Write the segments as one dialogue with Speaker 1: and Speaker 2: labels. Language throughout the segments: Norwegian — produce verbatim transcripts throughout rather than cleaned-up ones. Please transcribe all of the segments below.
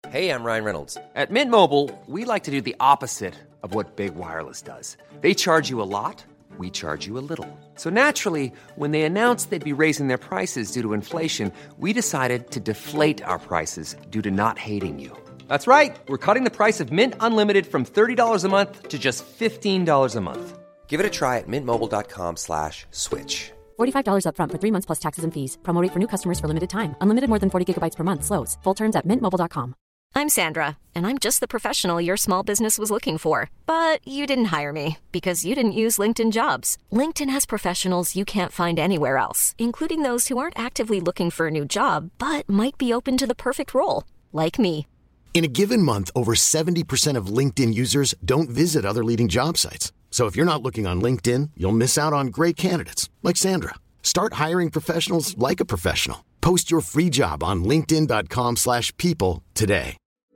Speaker 1: Hey, I'm Ryan Reynolds. At Mint Mobile, we like to do the opposite of what Big Wireless does. They charge you a lot, we charge you a little. So naturally, when they announced they'd be raising their prices due to inflation, we decided to deflate our prices due to not hating you. That's right. We're cutting the price of Mint Unlimited from thirty dollars a month to just fifteen dollars a month. Give it a try at mintmobile.com slash switch.
Speaker 2: forty-five dollars up front for three months plus taxes and fees. Promo rate for new customers for limited time. Unlimited more than forty gigabytes per month. Slows full terms at mint mobile dot com.
Speaker 3: I'm Sandra, and I'm just the professional your small business was looking for. But you didn't hire me because you didn't use LinkedIn Jobs. LinkedIn has professionals you can't find anywhere else, including those who aren't actively looking for a new job, but might be open to the perfect role, like me.
Speaker 4: In a given month, over seventy percent of LinkedIn users don't visit other leading job sites. So if you're not looking on LinkedIn, you'll miss out on great candidates like Sandra. Start hiring professionals like a professional. Post your free job on linkedin.com slash people today.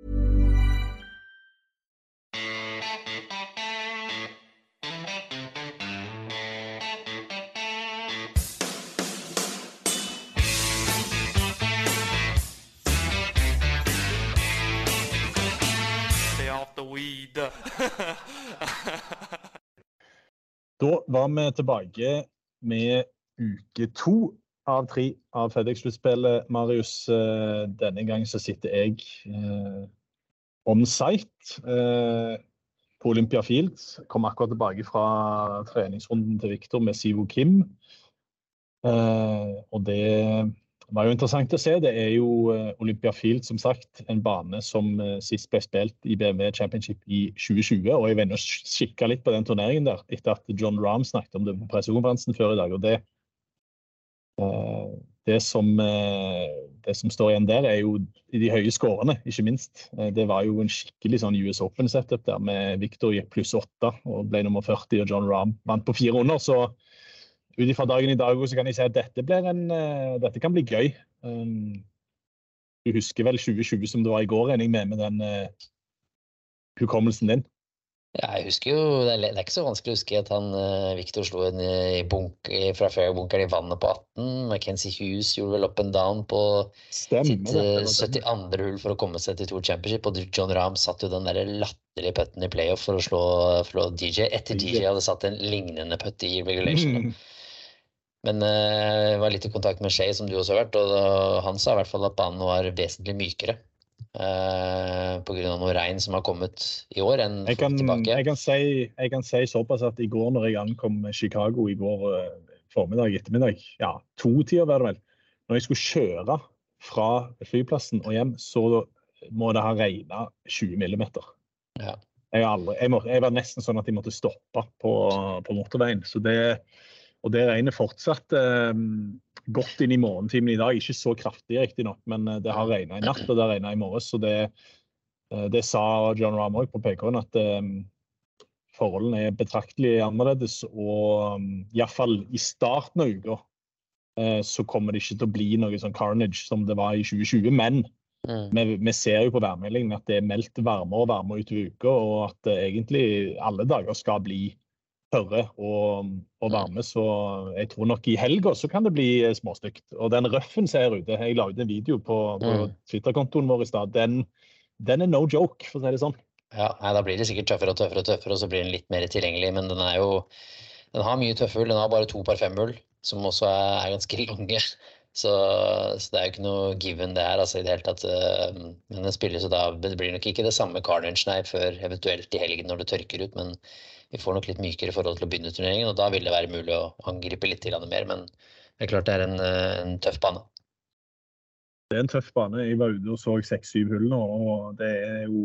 Speaker 5: Stay off the weed.
Speaker 6: Da var vi tilbake med uke to av tre av FedEx-sluttspillet. Marius, eh, denne gang så sitter jeg eh, on-site eh, på Olympia Field. Kom akkurat tilbake fra treningsrunden til Victor med Sivo Kim. Eh, og det var jo interessant å se. Det er jo eh, Olympia Field, som sagt, en bane som eh, sist ble spilt i B M W Championship i tjue tjue, og jeg var inne og kikket litt på den turneringen der, etter at John Rahm snakket om det på pressekonferansen før i dag, og det Det som, det som står igjen der er jo i de høye skårene, ikke minst. Det var jo en skikkelig sånn U S Open setup der med Victor gikk pluss åtte og ble nummer førti, og John Rahm vant på fire runder. Så ut fra dagen i dag så kan jeg si at dette, blir en, dette kan bli gøy. Du husker vel tjue tjue som det var i går, regner jeg med, med den hukommelsen din?
Speaker 7: Ja, jeg husker jo, det er, det er ikke så vanskelig å huske at han, Victor slo en i bunk, fra fairbunkeren i vannet på atten. Mackenzie Hughes gjorde vel up and down på Stemmer, sitt syttiandre hull for å komme seg til Tour Championship, og John Rahm satt jo den der latterlige putten i playoff for å slå, slå D J, etter D J hadde satt en lignende putt i regulation. Mm. Men jeg uh, var litt i kontakt med Shea, som du også har vært, og uh, han sa i hvert fall at banen var vesentlig mykere. Uh, på grunn av noe regn som har kommet i år enn
Speaker 6: jeg kan,
Speaker 7: tilbake.
Speaker 6: Jeg kan, si, jeg kan si såpass at i går når jeg ankom Chicago i går uh, formiddag, ettermiddag, ja, to tider var det vel, når jeg skulle kjøre fra flyplassen og hjem, så må det ha regnet tjue millimeter.
Speaker 7: Ja.
Speaker 6: Jeg, aldri, jeg, må, jeg var nesten sånn at jeg måtte stoppe på, på motorveien, så det, og det regnet fortsatt um, godt inn i morgentimen i dag, ikke så kraftig riktig nok, men det har regnet i natt og det har regnet i morges, så det, det sa John Rahm også på P K-en at um, forholdene er betraktelig annerledes, og um, i hvert fall i starten av uka uh, så kommer det ikke til å bli noe sånn carnage som det var i tjue tjue, men mm. vi, vi ser jo på værmeldingen at det er meldt varmere og varmere utover uka, og at uh, egentlig alle dager skal bli tørre og, og varme, så jeg tror nok i helga så kan det bli småstygt. Og den røffen ser jeg ute, jeg la ut en video på, på mm. Twitter-kontoen vår i stad, den, den er no joke, for å si det sånn.
Speaker 7: Ja, nei, da blir det sikkert tøffere og tøffere og tøffere, og så blir den litt mer tilgjengelig, men den er jo, den har mye tøffe hull, den har bare to par fem hull, som også er, er ganske lange, så, så det er jo ikke noe given det her, altså i det hele tatt, uh, men den spiller så da, det blir nok ikke det samme carnage, nei, før eventuelt i helgen når det tørker ut, men vi får nok litt mykere forhold til å begynne turneringen, og da vil det være mulig å angripe litt til mer, men det er klart det er en, en tøff bane.
Speaker 6: Det er en tøff bane. Jeg var ute og så seks syv hull nå, og det er jo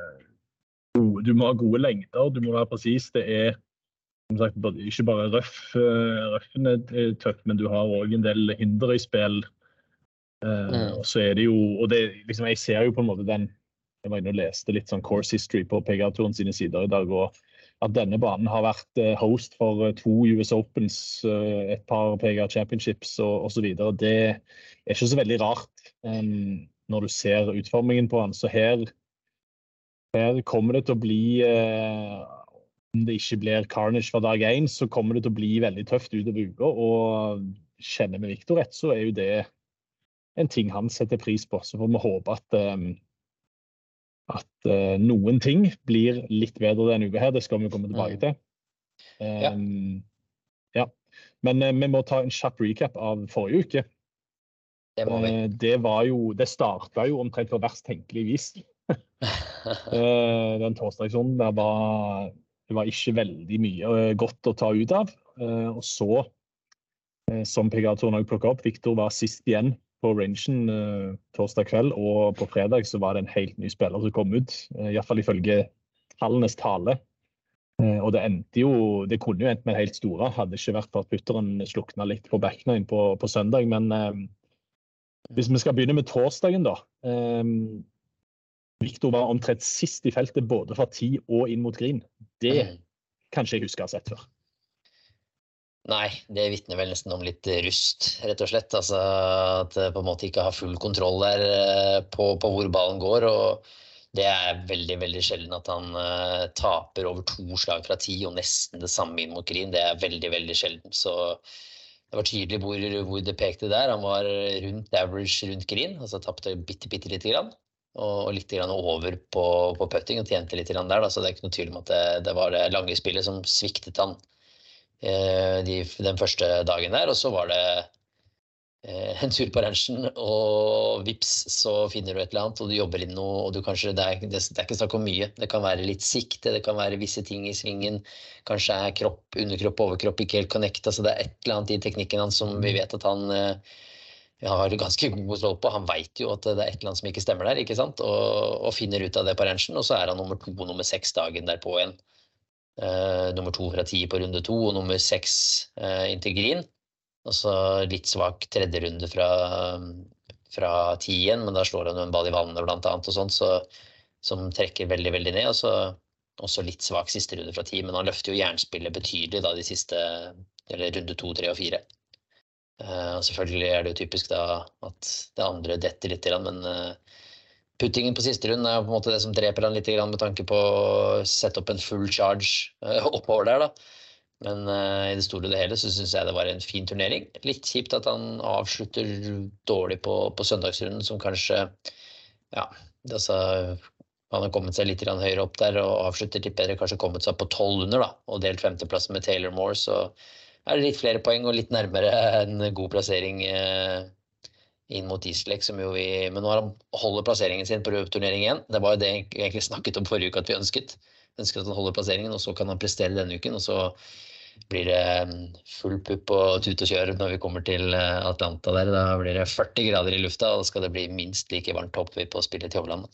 Speaker 6: uh, du må ha gode lengder, du må være precis. Det er som sagt ikke bare røff, uh, røffen er tøff, men du har også en del hinder i spill. Uh, mm. Og så er det jo, og det, liksom, jeg ser jo på en måte den, jeg var inne og leste litt sånn course history på P G A-turen sine sider i dag, og at denne banen har vært host for to U S Opens, et par P G A Championships og, og så videre. Det er ikke så veldig rart um, når du ser utformingen på den. Så her, her kommer det til å bli, uh, om det ikke blir carnage fra dag én, så kommer det til å bli veldig tøft utover uka. Og kjenner med Victor rett, så er jo det en ting han setter pris på. Så får vi håpe at um, at uh, noen ting blir litt bedre denne uka her. Det skal vi komme tilbake til. Um, ja. ja. Men uh, vi må ta en kjapp recap av forrige uke.
Speaker 7: Det må vi.
Speaker 6: Uh, det var jo, det startet jo omtrent på verst tenkelig vis. uh, den torsdagsrunden der var, det var ikke veldig mye uh, godt å ta ut av. Uh, og så, uh, som P G A-turen også plukket opp, Victor var sist igjen på rangen uh, torsdag kveld, og på fredag så var det en helt ny spiller som kom ut, uh, i hvert fall ifølge tallenes tale. Uh, og det endte jo, det kunne jo endt med helt store, hadde ikke vært for at putteren slukna litt på back nine på, på søndag, men uh, hvis vi skal begynne med torsdagen da, um, Victor var omtrent sist i feltet både fra ti og inn mot green. Det kan ikke jeg huske å ha sett før.
Speaker 7: Nei, det vittner vel nesten om litt rust, rett og slett. Altså at på en måte ikke har full kontroll der på, på hvor ballen går, og det er veldig, veldig sjelden at han uh, taper over to slag fra ti og nesten det samme inn mot green. Det er veldig, veldig sjelden, så det var tydelig hvor, hvor det pekte der. Han var rundt average, rundt green, altså tappte bitte, bitte litt grann, og, og litt grann over på, på putting, og tjente litt grann der, da, så det er ikke noe tvil om at det, det var det lange spillet som sviktet han eh, de, den første dagen der, og så var det eh, en tur på ranchen, og vips, så finner du et eller annet, og du jobber inn noe, og du kanskje, det er, det, det er ikke snakk om mye, det kan være litt sikte, det kan være visse ting i svingen, kanskje er kropp, underkropp, overkropp ikke helt connecta, så det er et eller annet i teknikken hans som vi vet at han eh, har ganske god kontroll på. Han vet jo at det er et eller annet som ikke stemmer der, ikke sant? Og, og finner ut av det på ranchen, og så er han nummer to og nummer seks dagen derpå igjen. Uh, nummer to fra ti på runde to, og nummer seks uh, inn til green. Og så litt svak tredje runde fra, fra ti igjen, men da slår han jo en ball i vannet blant annet og sånt, så, som trekker veldig, veldig ned, og så også litt svak siste runde fra ti, men han løfter jo jernspillet betydelig da de siste, eller runde to, tre og fire. Uh, selvfølgelig er det jo typisk da at det andre detter litt, men uh, puttingen på siste runde er på en måte det som dreper han litt med tanke på å sette opp en full charge uh, oppover der da. Men uh, i det store og det hele så synes jeg det var en fin turnering. Litt kjipt at han avslutter dårlig på, på søndagsrunden, som kanskje, ja, altså, han har kommet seg litt høyere opp der og avslutter litt bedre, kanskje kommet seg på tolv under da, og delt femteplass med Taylor Moore, så er det litt flere poeng og litt nærmere en god plassering eh, inn mot Eastlake, som jo vi, men nå har han holder plasseringen sin på turneringen igjen. Det var jo det vi egentlig snakket om forrige uke at vi ønsket. Ønsket at han holder plasseringen, og så kan han prestere denne uken, og så blir det full pupp og tut og kjør når vi kommer til Atlanta der. Da blir det førti grader i lufta, og da skal det bli minst like varmt opp vi på spillet til Hovland.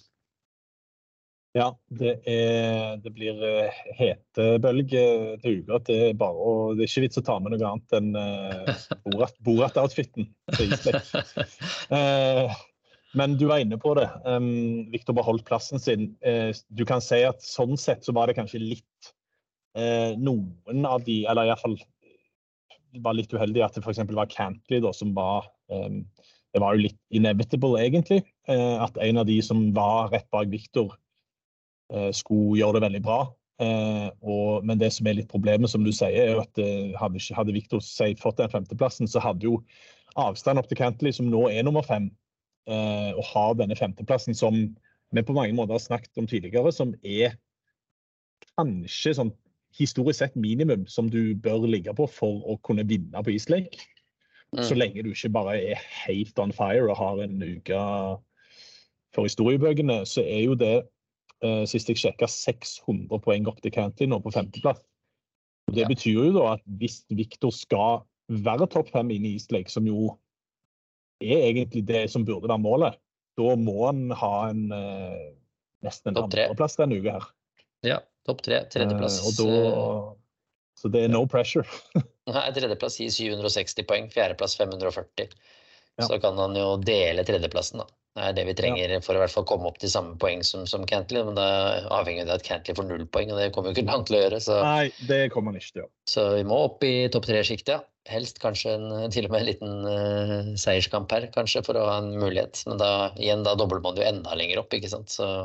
Speaker 6: Ja, det, er, det blir hetebølge til uka. Det er bare å, det er ikke vits å ta med noe annet enn uh, Borat-outfiten til Eastlake. uh, men du var inne på det. Um, Victor beholdt plassen sin. Uh, du kan si at sånn sett så var det kanskje litt uh, noen av de, eller i hvert fall var litt uheldig at det for eksempel var Cantley da, som var, um, det var jo litt inevitable egentlig, uh, at en av de som var rett bak Victor skulle gjøre det veldig bra, eh, og, men det som er litt problemet, som du sier, er jo at eh, hadde, ikke, hadde Victor seg fått den femteplassen, så hadde jo avstand opp til Cantley, som nå er nummer fem, eh, og har denne femteplassen som vi på mange måter har snakket om tidligere, som er kanskje sånn historisk sett minimum som du bør ligge på for å kunne vinne på Eastlake, mm. så lenge du ikke bare er helt on fire og har en uke for historiebøkene, så er jo det Uh, sist jeg sjekket seks hundre poeng opp til Cantley nå på femteplass. Og det ja. Betyr jo da at hvis Victor skal være topp fem inne i Eastlake, som jo er egentlig det som burde være målet, da må han ha en uh, nesten en andreplass denne uka her.
Speaker 7: Ja, topp tre, tredjeplass.
Speaker 6: Uh, og da, så det er no pressure.
Speaker 7: Nei, tredjeplass i syv hundre og seksti poeng, fjerdeplass fem hundre og førti. Ja. Så kan han jo dele tredjeplassen da. Det er det vi trenger ja. For å i hvert fall komme opp til samme poeng som, som Cantley, men det avhenger av at Cantley får null poeng, og det kommer jo ikke langt til å gjøre. Så.
Speaker 6: Nei, det kommer han ikke til å gjøre.
Speaker 7: Så vi må opp i topp tre-skiktet, ja. Helst kanskje en, til og med en liten uh, seierskamp her, kanskje, for å ha en mulighet. Men da, igjen, da dobler man jo enda lenger opp, ikke sant? Så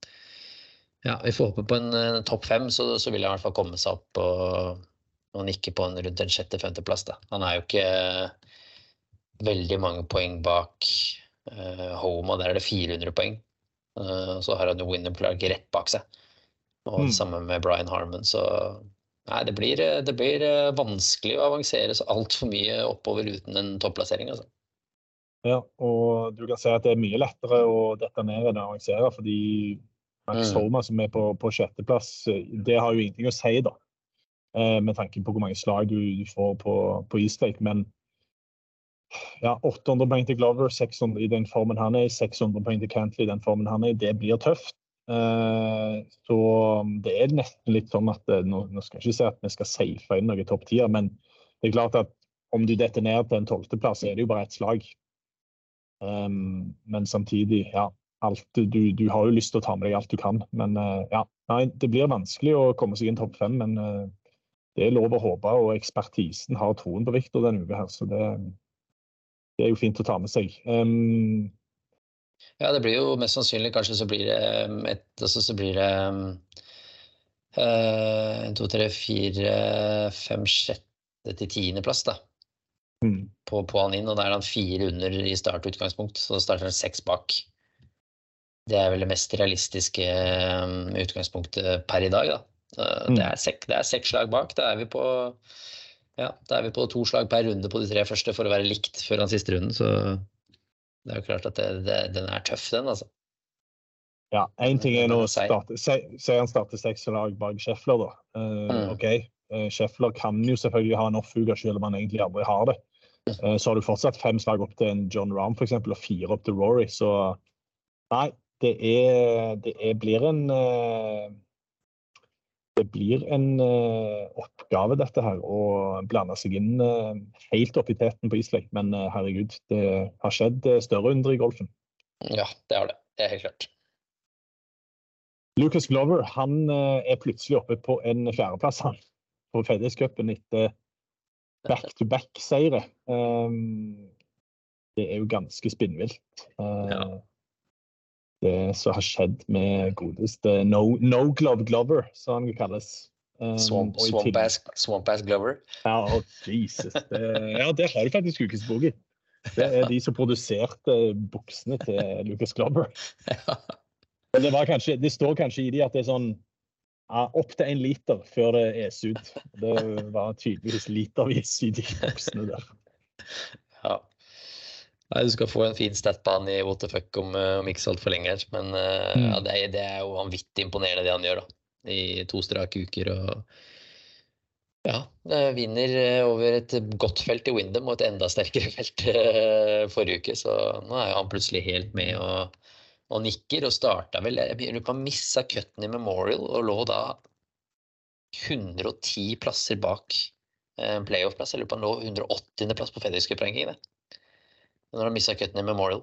Speaker 7: ja, vi får håpe på en uh, topp fem, så, så vil han i hvert fall komme seg opp og, og nikke på en rundt en sjette-femte plass da. Han er jo ikke uh, veldig mange poeng bak Uh, Homa, der er det fire hundre poeng. Uh, så har han jo Wyndham Clark rett bak seg. Og mm. sammen med Brian Harmon, så nei, det blir, det blir vanskelig å avansere så alt for mye oppover uten en topplassering, altså.
Speaker 6: Ja, og du kan si at det er mye lettere å detonere enn å avansere, fordi Max mm. Homa som er på, på sjetteplass, det har jo ingenting å si da, eh, med tanken på hvor mange slag du, du får på, på Eastlake, men ja, åtte hundre poeng til Glover, seks hundre i den formen han er i, seks hundre poeng til Cantley i den formen han er i, det blir tøft. Eh, så det er nesten litt sånn at, nå, nå skal jeg ikke si at vi skal safe inn noen topp tier, men det er klart at om du detonerer til en tolvte plass, er det jo bare et slag. Um, men samtidig, ja, alt, du, du har jo lyst til å ta med deg alt du kan, men uh, ja, nei, det blir vanskelig å komme seg inn topp fem, men uh, det er lov å håpe, og ekspertisen har troen på Victor denne uka her, så det, det er jo fint å ta med seg. Um,
Speaker 7: ja, det blir jo mest sannsynlig, kanskje så blir det et, altså så blir det uh, to, tre, fire, fem, sjette til tiende plass da. Mm. På, på han inn, og da er han fire under i startutgangspunkt, så starter han seks bak. Det er vel det mest realistiske um, utgangspunktet per i dag da. Uh, mm. det, er sek, det er seks slag bak, da er vi på ja, da er vi på to slag per runde på de tre første for å være likt før han siste runden, så det er jo klart at det, det, den er tøff den, altså.
Speaker 6: Ja, en ting er nå å starte, se, se han starter seks slag bak Scheffler da. Uh, mm. Ok, uh, Scheffler kan jo selvfølgelig ha en off-uga selv om han egentlig aldri har det. Så har du fortsatt fem slag opp til en John Rahm for eksempel, og fire opp til Rory, så nei, det, er, det er, blir en det blir en oppgave dette her, å blande seg inn helt opp i teten på Eastlake, men herregud, det har skjedd større under i golfen.
Speaker 7: Ja, det har det, det er helt klart.
Speaker 6: Lucas Glover, han er plutselig oppe på en fjerdeplass han, på FedEx Cupen etter back-to-back-seire. Um, det er jo ganske spinnvilt. Uh, ja. Det som har skjedd med godeste no, no Glove Glover, som han kalles. Um,
Speaker 7: Swamp, swamp, ass, swamp ass Glover.
Speaker 6: Ja, oh, Jesus. Det, ja, det har du faktisk ukesbok i. Det er de som produserte buksene til Lucas Glover. Ja. Det, var kanskje, det står kanskje i de at det er sånn ja, opp til en liter før det er ut. Det var tydeligvis litervis i de buksene der.
Speaker 7: Ja. Nei, du skal få en fin stat på han i what the fuck om, om ikke så alt for lenge. Men uh, mm. ja, det, er, det er jo vanvittig imponerende det han gjør da. I to strake uker. Og ja, vinner over et godt felt i Wyndham og et enda sterkere felt uh, forrige uke. Så nå er han plutselig helt med og og nikker, og startet vel, jeg lurer på han misset cutten i Memorial, og lå da hundre og ti plasser bak en playoff-plass, jeg lurer på han lå hundre og åttiende plass på FedEx Cup-rankingen, når han misset cutten i Memorial.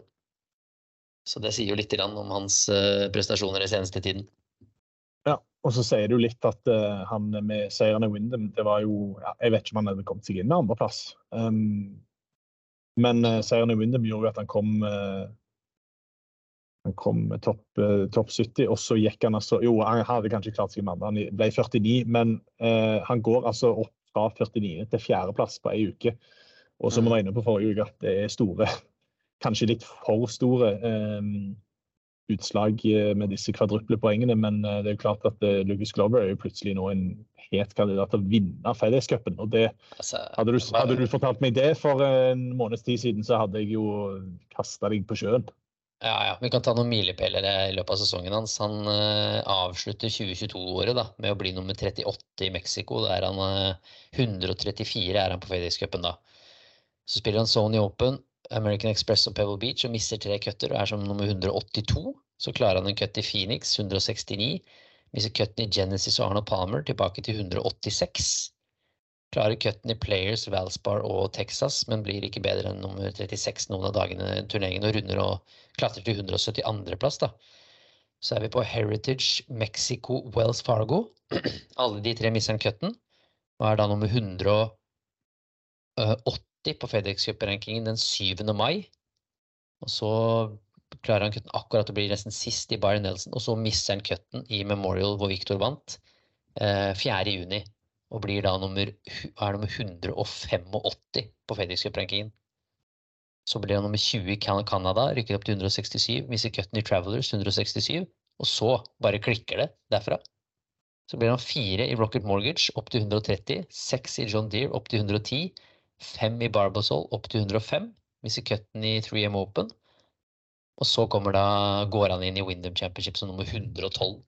Speaker 7: Så det sier jo litt om hans uh, prestasjoner i seneste tiden.
Speaker 6: Ja, og så sier du litt at uh, han med seieren i Wyndham, det var jo, ja, jeg vet ikke om han hadde kommet seg inn med andre plass, um, men uh, seieren i Wyndham gjorde at han kom uh, Han kom med topp, uh, topp sytti, og så gikk han altså, jo, han hadde kanskje klart seg med andre, han ble førtini, men uh, han går altså opp fra førtini til fjerdeplass på en uke, og som vi var inne på forrige uke, det er store, kanskje litt for store um, utslag med disse kvadruple poengene, men uh, det er jo klart at uh, Lucas Glover er jo plutselig nå en het kandidat til å vinne FedEx Cupen, og det, altså, hadde, du, hadde du fortalt meg det for en måneds tid siden, så hadde jeg jo kastet deg på sjøen.
Speaker 7: Ja, ja, vi kan ta noen milepæler i løpet av sesongen hans. Han uh, avslutter tjue tjueto-året da, med å bli nummer trettiåtte i Mexico. Der han uh, hundre og trettifire er han på FedEx Cupen da. Så spiller han Sony Open, American Express og Pebble Beach og misser tre cutter og er som nummer hundre og åttito. Så klarer han en cut i Phoenix, hundre og sekstini. Misser cutten i Genesis og Arnold Palmer tilbake til hundre og åttiseks. Klarer cutten i Players, Valspar og Texas, men blir ikke bedre enn nummer trettiseks noen av dagene i turneringen og runder og klatrer til hundre og syttiandre plass da. Så er vi på Heritage, Mexico, Wells Fargo. Alle de tre misser en cutten, og er da nummer hundre og åtti på FedEx Cup-rankingen den syvende mai. Og så klarer han cutten akkurat å bli nesten sist i Byron Nelson, og så misser han cutten i Memorial hvor Victor vant fjerde juni. Og blir da nummer, er nummer hundre og åttifem på FedEx Cup-rankingen. Så blir han nummer tjue i Canada, rykker opp til one sixty-seven, Missy Cutney Travelers one sixty-seven, og så bare klikker det derfra. Så blir han fire i Rocket Mortgage, opp til one thirty, seks i John Deere, opp til one ten, fem i Barbasol, opp til one oh five, Missy Cutney three M Open, og så kommer da, går han inn i Wyndham Championship som nummer one twelve.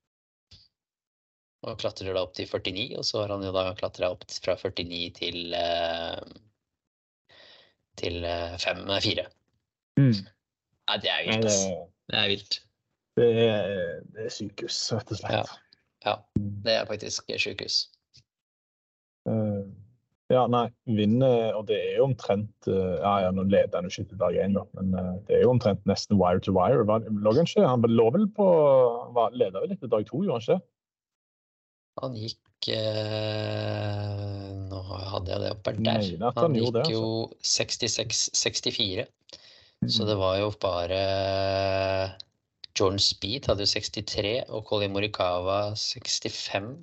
Speaker 7: Og klatrer da opp til førtini, og så har han jo da klatret opp fra førtini til, eh, til fem fire.
Speaker 6: Mm.
Speaker 7: Ja, det er vilt, ass. Det er vilt.
Speaker 6: Det er, det er sykehus, rett og slett.
Speaker 7: Ja, ja. Det er faktisk sykehus.
Speaker 6: Uh, ja, nei, vinner, og det er jo omtrent, uh, ja, ja, nå leder han jo ikke til dag én da, men uh, det er jo omtrent nesten wire to wire. Lå han ikke? Han lå vel på, var, leder vel litt til dag to, gjorde han ikke?
Speaker 7: Han gikk, eh, nå hadde jeg det oppe der,
Speaker 6: Nei, han,
Speaker 7: han gikk
Speaker 6: det, altså.
Speaker 7: jo sekstiseks sekstifire, mm. Så det var jo bare Jordan Speed hadde jo sekstitre, og Colin Morikawa sekstifem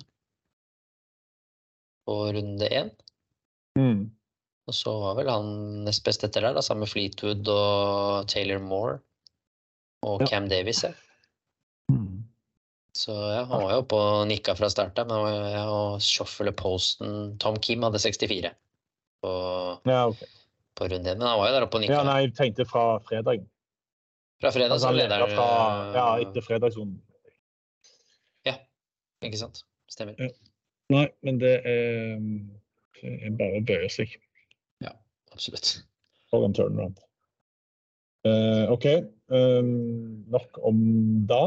Speaker 7: på runde én.
Speaker 6: Mm.
Speaker 7: Og så var vel han nest best etter der, da, sammen med Fleetwood og Taylor Moore og ja. Cam Davis, ja. Mm. Så ja, han var jo oppe og nikka fra starten, men ja, og Schoffele Posten, Tom Kim hadde sekstifire på, ja, okay. På runden, men han var jo der oppe og nikka.
Speaker 6: Ja, nei, jeg tenkte fra fredag.
Speaker 7: Fra fredag altså, så leder
Speaker 6: fra, ja, etter fredagsrunden.
Speaker 7: Ja, ikke sant, stemmer. Ja.
Speaker 6: Nei, men det er, det er bare å bøye seg.
Speaker 7: Ja, absolutt.
Speaker 6: For en turnaround. Uh, ok, um, nok om da.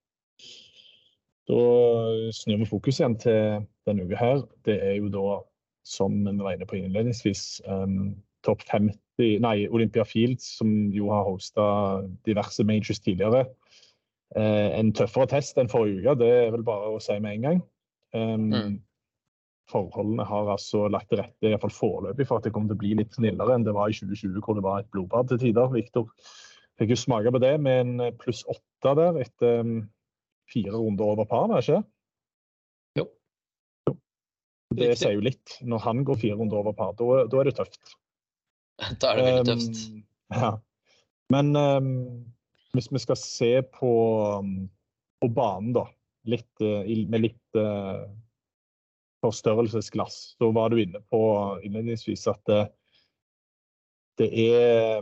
Speaker 6: Da snur vi fokus igjen til denne uka her. Det er jo da, som vi var inne på innledningsvis, um, topp femti, nei, Olympia Fields, som jo har hostet diverse majors tidligere. Uh, en tøffere test enn forrige uke, det er vel bare å si med en gang. Um, mm. Forholdene har altså lagt til rette, i hvert fall foreløpig, for at det kommer til å bli litt snillere enn det var i tjue tjue, hvor det var et blodbad til tider. Victor fikk jo smake på det med en pluss åtte der, etter um, fire runder over par, er det ikke?
Speaker 7: Jo.
Speaker 6: jo. Det Riktig. Sier jo litt. Når han går fire runder over par, da, da er det tøft.
Speaker 7: Da er det veldig tøft.
Speaker 6: Um, ja. Men um, hvis vi skal se på, um, på banen da, litt, uh, med litt uh, forstørrelsesglass, så var du inne på innledningsvis at uh, det er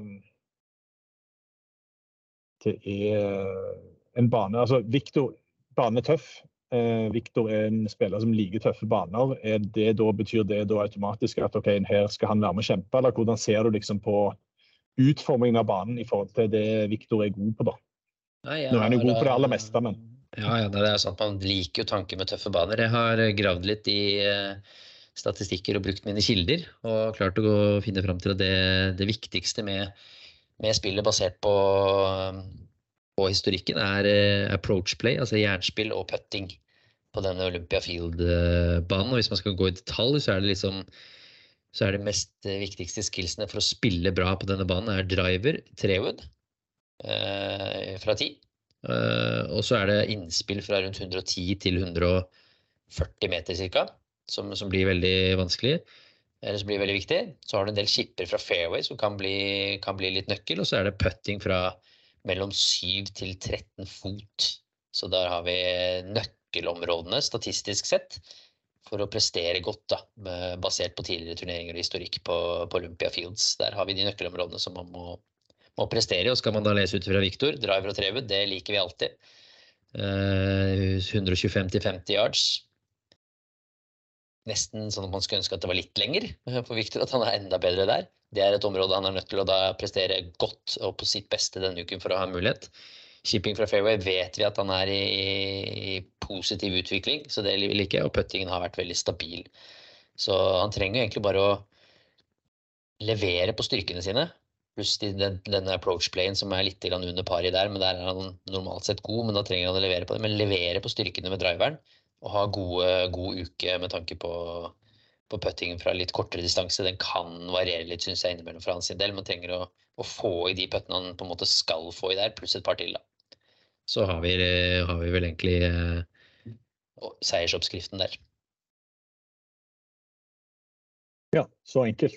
Speaker 6: det er en bane, altså Victor, bane er tøff. Eh, Victor er en spiller som liker tøffe baner. Er det da, betyr det da automatisk at ok, her skal han være med å kjempe, eller hvordan ser du liksom på utformingen av banen i forhold til det Victor er god på da?
Speaker 7: Ja, ja,
Speaker 6: Nå er han jo god på det aller meste, men...
Speaker 7: Ja, ja, det er sånn at man liker jo tanken med tøffe baner. Jeg har gravd litt i eh, statistikker og brukt mine kilder, og klart å gå, finne frem til at det, det viktigste med, med spillet basert på... på historikken er uh, approach play, altså jernspill og putting på denne Olympia Field-banen. Og hvis man skal gå i detalj, så er det liksom så er det mest uh, viktigste skillsene for å spille bra på denne banen er driver, trewood uh, fra ti. Uh, og så er det innspill fra rundt one ten til one forty meter cirka, som, som blir veldig vanskelig, eller som blir veldig viktig. Så har du en del chipper fra fairway som kan bli, kan bli litt nøkkel, og så er det putting fra mellom syv til tretten fot. Så der har vi nøkkelområdene statistisk sett for å prestere godt da, basert på tidligere turneringer og historikk på, på Olympia Fields. Der har vi de nøkkelområdene som man må, må prestere, og skal man da lese ut fra Victor, driver og trewood, det liker vi alltid. Uh, one twenty-five til femti yards. Nesten sånn at man skulle ønske at det var litt lenger for Victor, at han er enda bedre der. Det er et område han er nødt til å da prestere godt og på sitt beste denne uken for å ha en mulighet. Shipping fra fairway vet vi at han er i, i positiv utvikling, så det vil ikke, og puttingen har vært veldig stabil. Så han trenger egentlig bare å levere på styrkene sine, pluss den, denne approach playen som er litt under pari der, men der er han normalt sett god, men da trenger han å levere på det. Men levere på styrkene med driveren, og ha gode, god uke med tanke på, på puttingen fra litt kortere distanse. Den kan variere litt, synes jeg, innimellom fra hans del. Man trenger å, å få i de puttene han på en måte skal få i der, pluss et par til da. Så har vi, har vi vel egentlig eh, seiersoppskriften der.
Speaker 6: Ja, så enkelt.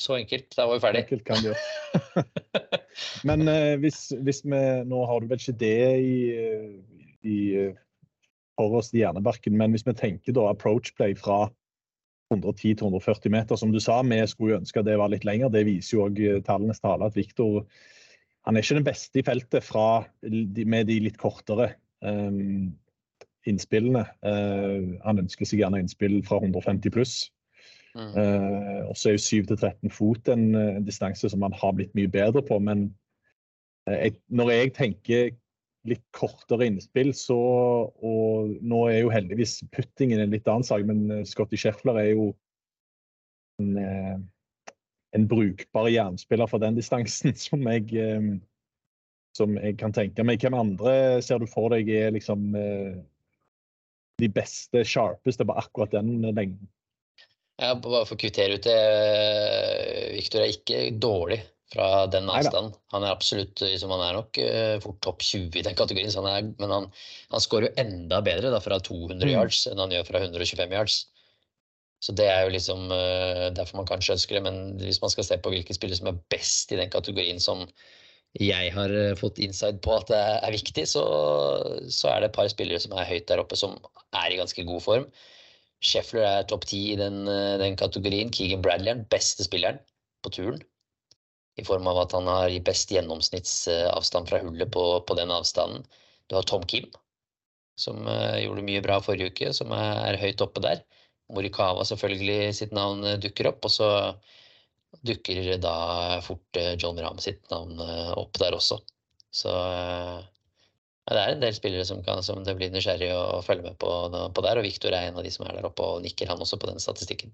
Speaker 7: Så enkelt, da var vi ferdig.
Speaker 6: Enkelt kan det gjøre. Men eh, hvis, hvis vi, nå har du vel ikke det i, i for oss i hjernebarken, men hvis vi tenker da approach play fra hundre ti til hundre førti meter, som du sa, vi skulle ønske det var litt lenger, det viser jo også tallenes tale at Victor, han er ikke den beste i feltet fra, med de litt kortere um, innspillene. Uh, han ønsker seg gjerne innspill fra hundre femti pluss. Mm. Uh, og så er jo syv til tretten fot en, en distanse som man har blitt mye bedre på, men uh, jeg, når jeg tenker litt kortere innspill, så, og nå er jo heldigvis puttingen en litt annen sak, men uh, Scottie Scheffler er jo en, uh, en brukbar jernspiller for den distansen som jeg, uh, som jeg kan tenke meg. Hvem andre ser du for deg er liksom uh, de beste, sharpeste på akkurat den lengden?
Speaker 7: Ja, bare for å kvittere ut det, Victor er ikke dårlig fra den avstanden. Han er absolutt, liksom, han er nok uh, fort topp tjue i den kategorien, så han er, men han, han skårer jo enda bedre da, fra to hundre mm. yards enn han gjør fra hundre tjuefem yards. Så det er jo liksom uh, derfor man kanskje ønsker det, men hvis man skal se på hvilke spillere som er best i den kategorien som jeg har uh, fått inside på at det er, er viktig, så, så er det et par spillere som er høyt der oppe, som er i ganske god form. Scheffler er topp ti i den, den kategorien. Keegan Bradley er den beste spilleren på turen, i form av at han har best gjennomsnittsavstand fra hullet på, på den avstanden. Du har Tom Kim, som uh, gjorde mye bra forrige uke, som er, er høyt oppe der. Morikawa selvfølgelig sitt navn dukker opp, og så dukker da fort uh, John Rahm sitt navn uh, opp der også. Så uh, ja, det er en del spillere som, kan, som det blir nysgjerrig å følge med på, på der, og Victor er en av de som er der oppe og nikker han også på den statistikken.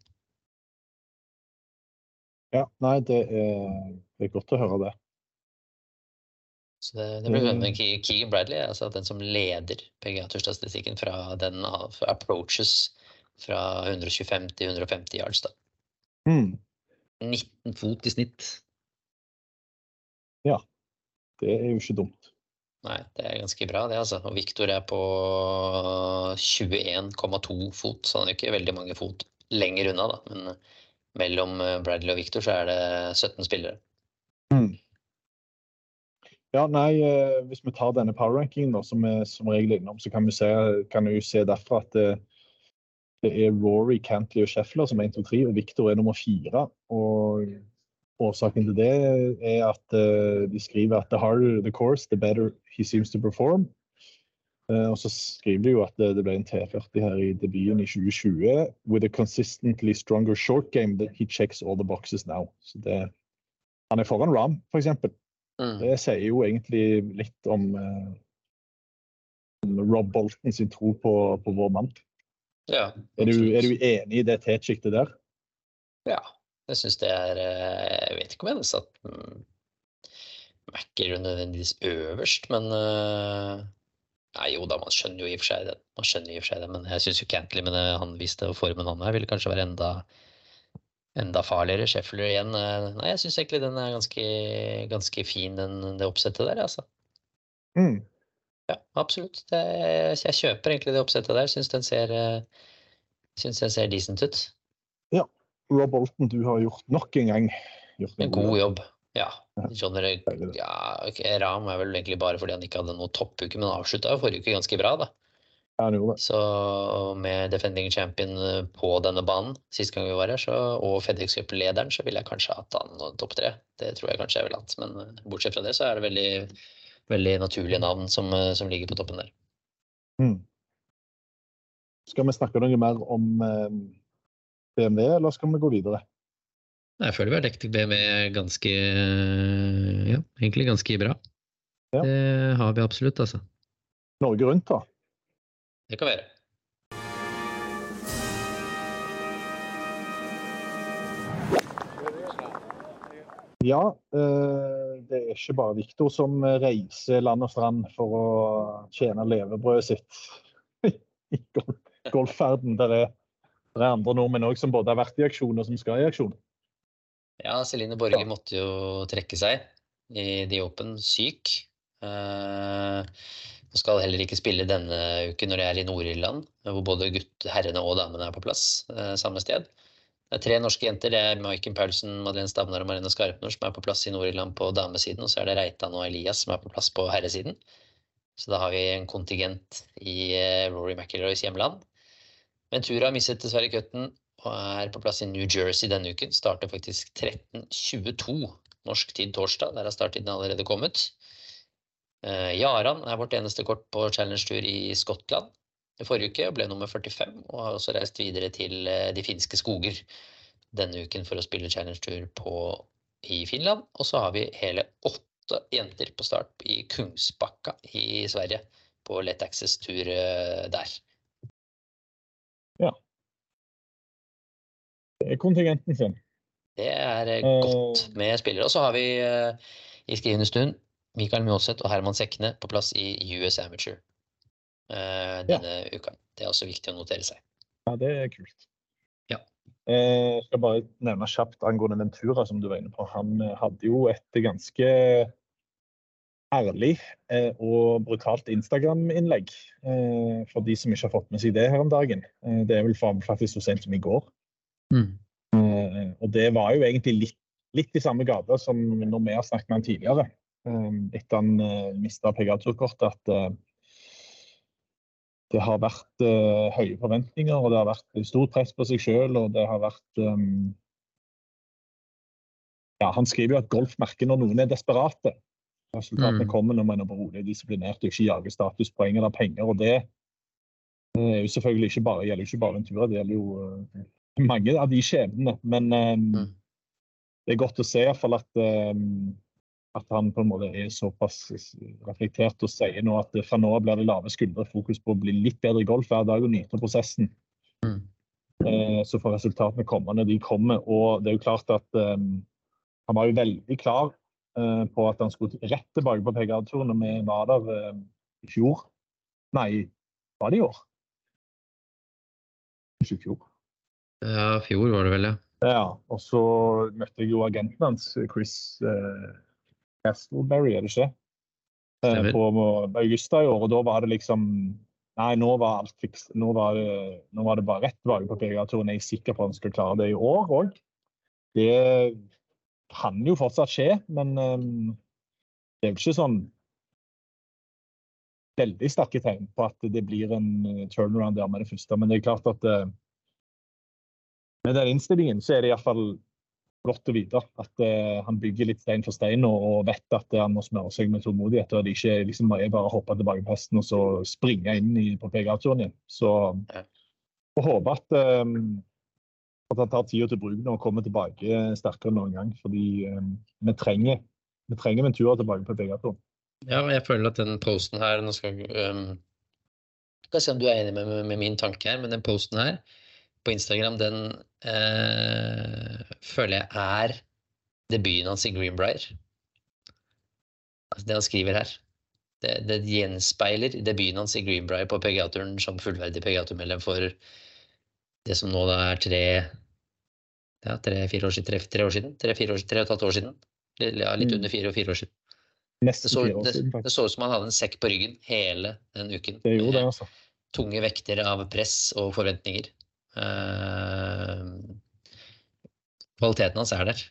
Speaker 6: Ja, nei, det er, det er godt å høre det.
Speaker 7: Så det, det blir spennende. Keegan Bradley er altså den som leder P G A-turstatistikken fra den av approaches fra hundre tjuefem til hundre femti yards da.
Speaker 6: Mm.
Speaker 7: nitten fot i snitt.
Speaker 6: Ja, det er jo ikke dumt.
Speaker 7: Nei, det er ganske bra det altså. Og Victor er på tjueen komma to fot, så han er ikke veldig mange fot lenger unna da, men mellom Bradley og Victor så er det sytten spillere.
Speaker 6: Mm. Ja, nei, hvis vi tar denne power rankingen da, som er som regel innom, så kan vi se, kan vi jo se derfra at det, det er Rory, Cantley og Scheffler som er en, to, tre, og Victor er nummer fire, og årsaken til det er at uh, de skriver at the harder the course, the better he seems to perform. Uh, og så skriver de jo at det, det ble en T førti her i debuten i tjue tjue, with a consistently stronger short game that he checks all the boxes now. Så det, han er foran Rahm, for eksempel. Mm. Det sier jo egentlig litt om, uh, om Rob Bolton sin tro på, på vår mann.
Speaker 7: Ja,
Speaker 6: er, du, er du enig i det T-skiktet der?
Speaker 7: Ja. Jeg synes det er, jeg vet ikke om jeg hadde satt um, Macker nødvendigvis øverst, men uh, nei, jo da, man skjønner jo i og for seg det, man skjønner i og for seg det, men jeg synes jo Cantley, men han viste formen han her, ville kanskje være enda, enda farligere. Scheffler igjen, uh, nei, jeg synes egentlig den er ganske, ganske fin, den, det oppsettet der, altså.
Speaker 6: Mm.
Speaker 7: Ja, absolutt. Det, jeg kjøper egentlig det oppsettet der, synes den ser, uh, synes den ser decent ut.
Speaker 6: Ja. Rob Bolton, du har gjort nok en gang gjort
Speaker 7: en, en god jobb, ja. John, ja, okay, Rahm er vel egentlig bare fordi han ikke hadde noe toppuke, men avsluttet jo forrige uke ganske bra da.
Speaker 6: Ja, han gjorde det.
Speaker 7: Så med defending champion på denne banen, sist gang vi var her, så, og FedEx Cup-lederen, så ville jeg kanskje hatt han topp tre. Det tror jeg kanskje jeg ville hatt, men bortsett fra det så er det veldig, veldig naturlige navn som, som ligger på toppen der.
Speaker 6: Mm. Skal vi snakke noe mer om um... B M W, eller skal vi gå videre?
Speaker 7: Jeg føler vi har dekket B M W ganske, ja, egentlig ganske bra. Ja. Det har vi absolutt, altså.
Speaker 6: Norge rundt, da?
Speaker 7: Det kan være.
Speaker 6: Ja, det er ikke bare Victor som reiser land og strand for å tjene levebrødet sitt i golfverden. Der er Det er andre nordmenn også som både har vært i aksjon og som skal i aksjon.
Speaker 7: Ja, Celine Borge ja. måtte jo trekke seg i The Open syk. Uh, og skal heller ikke spille denne uken når det er i Nord-Irland, hvor både gutt, herrene og damene er på plass uh, samme sted. Det er tre norske jenter, det er Maiken Paulsen, Madeleine Stavner og Marina Skarpnord som er på plass i Nord-Irland på damesiden, og så er det Reitan og Elias som er på plass på herresiden. Så da har vi en kontingent i Rory McIlroys hjemland. Ventura har misset dessverre kutten og er på plass i New Jersey denne uken. Starter faktisk tretten tjueto norsk tid torsdag, der har starttiden allerede kommet. Uh, Jaran er vårt eneste kort på Challenge-tur i Skottland i forrige uke, og ble nummer førtifem, og har også reist videre til uh, de finske skoger denne uken for å spille Challenge-tur på, i Finland. Og så har vi hele åtte jenter på start i Kungsbacka i Sverige på Let Access-tur uh, der.
Speaker 6: Ja. Det er kontingenten sin.
Speaker 7: Det er uh, godt med spillere. Og så har vi uh, i skrivende stund Mikael Mjåseth og Herman Sekne på plass i U S Amateur uh, denne ja. uka. Det er også viktig å notere seg.
Speaker 6: Ja, det er kult.
Speaker 7: Ja.
Speaker 6: Jeg skal bare nevne kjapt angående Ventura, som du var inne på. Han hadde jo et ganske ærlig eh, og brutalt Instagram-innlegg eh, for de som ikke har fått med seg det her om dagen. Eh, det er vel faktisk så sent som i går.
Speaker 7: Mm.
Speaker 6: Eh, og det var jo egentlig litt, litt i samme gate som når vi har snakket med han tidligere. Etter han uh, mistet P G A-turkortet, at uh, det har vært uh, høye forventninger, og det har vært stort press på seg selv, og det har vært um... ja, han skriver jo at golf merker når noen er desperate. Resultatene mm. kommer når man er rolig, disiplinert og ikke jager statuspoeng eller penger, og det uh, er jo selvfølgelig ikke bare, gjelder jo ikke bare Ventura, det gjelder jo uh, mange av de skjebnene, men um, mm. det er godt å se i hvert fall at um, at han på en måte er såpass reflektert og sier nå at fra nå blir det lave skuldre, fokus på å bli litt bedre i golf hver dag og nyte prosessen. Mm. Eh, så får resultatene komme når de kommer, og det er jo klart at eh, han var jo veldig klar eh, på at han skulle rett tilbake på P G A-turen når vi var der eh, i fjor. Nei, var det i år? Ikke i fjor.
Speaker 7: Ja, fjor var det vel, ja.
Speaker 6: Ja, og så møtte jeg jo agenten hans, Chris eh, Castleberry, er det ikke? Eh, på Augusta i år, og da var det liksom nei, nå var alt fiks, nå var det, nå var det bare rett tilbake på P G A-turen. Jeg er sikker på at han skal klare det i år også. Det kan jo fortsatt skje, men um, det er jo ikke sånn veldig sterke tegn på at det blir en turnaround der med det første, men det er klart at uh, med den innstillingen så er det i hvert fall godt å vite at uh, han bygger litt stein for stein og, og vet at uh, han må smøre seg med tålmodighet, og at det ikke liksom, er bare å hoppe tilbake på hesten og så springe inn i, på P G A-turen igjen. Så jeg håper at, um, at han tar tid til å bruke nå og kommer tilbake sterkere noen gang, fordi um, vi trenger, vi trenger Ventura tilbake på P G A-turen.
Speaker 7: Ja, jeg føler at den posten her, nå skal um, jeg kan se om du er enig med, med, med min tanke her, men den posten her på Instagram, den eh, føler jeg er debuten hans i Greenbrier. Altså det han skriver her. Det, det gjenspeiler debuten hans i Greenbrier på P G A-turen som fullverdig P G A-turmedlem for det som nå da er tre, ja, tre, fire år siden, tre, tre år siden, tre, fire år, tre og et halvt år siden. Ja, litt under fire og fire år siden.
Speaker 6: Nesten fire år siden,
Speaker 7: det, det så ut som han hadde en sekk på ryggen hele den uken.
Speaker 6: Det gjorde det, altså.
Speaker 7: Tunge vekter av press og forventninger. Uh, kvaliteten hans er der.